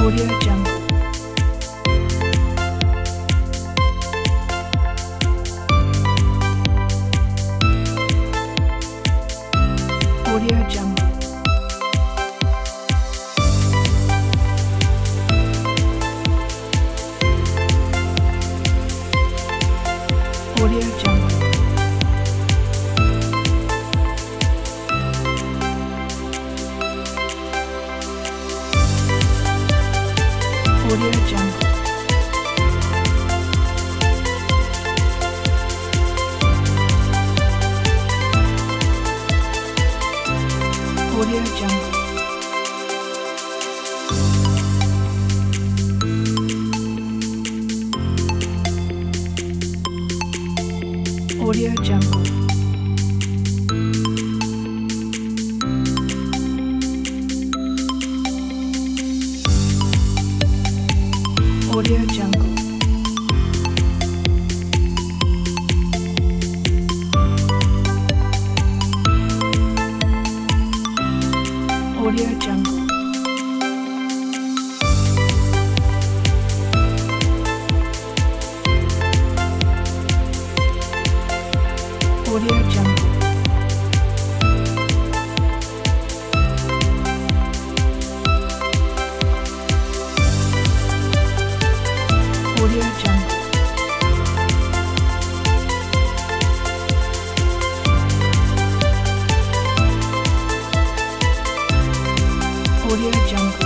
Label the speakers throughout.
Speaker 1: Audio Jungle. Audio Jungle. Audio Jungle. Audio Jungle. Audio Jungle. Audio Jungle. Audio Jungle. Audio Jungle. Audio Jungle. Audio Jungle. Audio Jungle.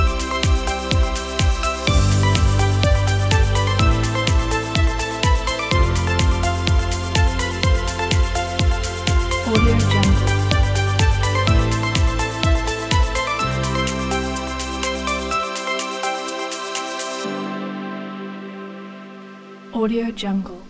Speaker 1: Audio Jungle. Audio Jungle.